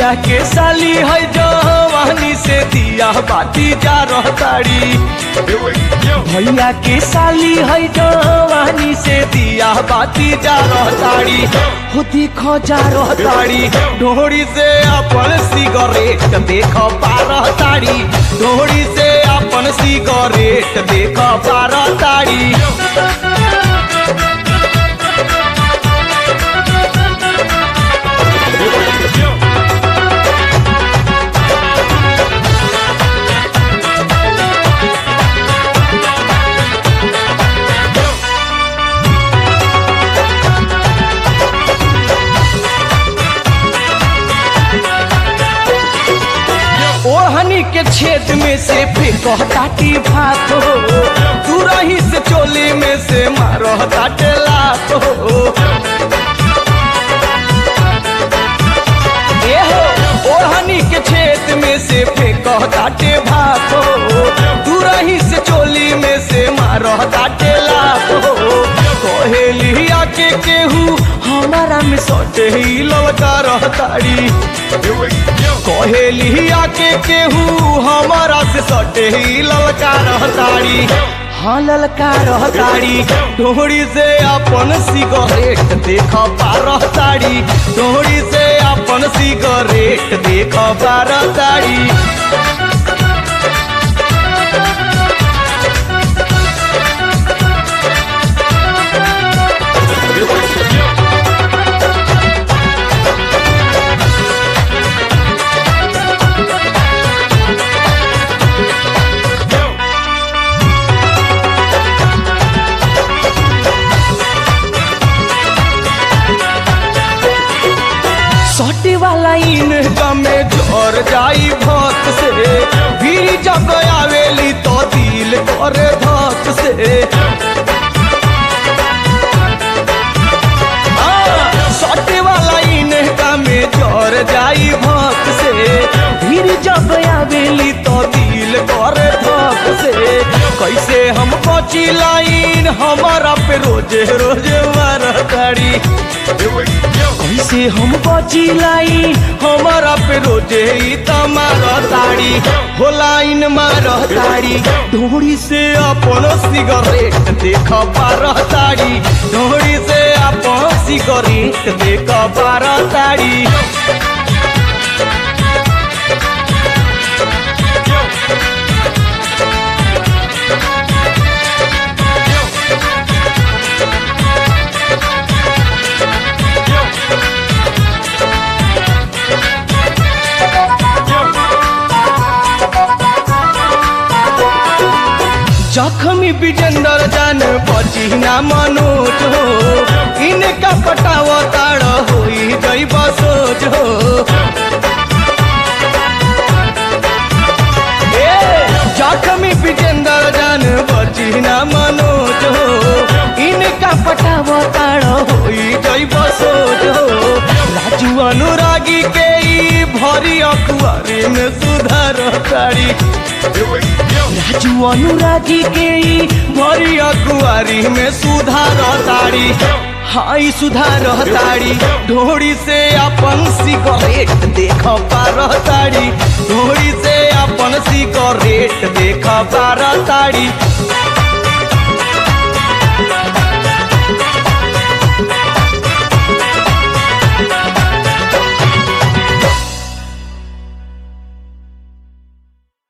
भैया के साली है जवानी से दिया बाती जा रहताड़ी। भैया के साली है जवानी से दिया बाती जा रहताड़ी। हो देखो जा रहताड़ी ढोड़ी से अपन सिगरेट देख पा रहताड़ी। ढोड़ी से अपन सिगरेट देख पा रहताड़ी। ओढ़नी के छेद में से फेंकताटी भात हो। दूरही से चोली में से मारताटे लात हो। ए हो ओढ़नी के छेद में से फेंकताटे भात हो। दूरही से चोली में से मारताटे लात हो। कहेलिया के केहू हमारा में सटे ही ललका रहताड़ी। कहेलिया के केहू हमारा से सटे ही ललका रहताड़ी। हाँ ललका रहताड़ी। ढोड़ी से अपन सिगरेट देख पा रहताड़ी। ढोड़ी से अपन सिगरेट देख पा रहताड़ी। सटे वाला इनका में जोर जाई भक्त से। भीड़ जब आवेली तो दिल करे धक से। सटे वाला इनका में जोर जाई भक्त से। भीड़ जब आवेली तो दिल करे धक से। कैसे हम बची लाइन हमारा पे रोजे रोजे मारताड़ी। कैसे हम बची लाइन हमारा पे रोजे ही मारताड़ी। हो लाइन मारताड़ी। ढोड़ी से अपन सिगरेट देख पा रहताड़ी। ढोड़ी से अपन सिगरेट देख पा रहताड़ी। जख्मी विजेंद्र जान बची ना मनोज हो। इनका पटावा ताड़ होई गई बसोज हो। जख्मी विजेंद्र जान बची ना मनोज हो। इनका पटावा ताड़ होई गई बसोज हो। राजू अनुरागी के भरी अखबारी में सुधार ताड़ी। राजू अनुरागी के भरी अखबारी में सुधार ताड़ी। हाई सुधार ताड़ी। ढोड़ी से अपन सिगरेट देख पा रहताड़ी। ढोड़ी से अपन सिगरेट देख पा रहताड़ी।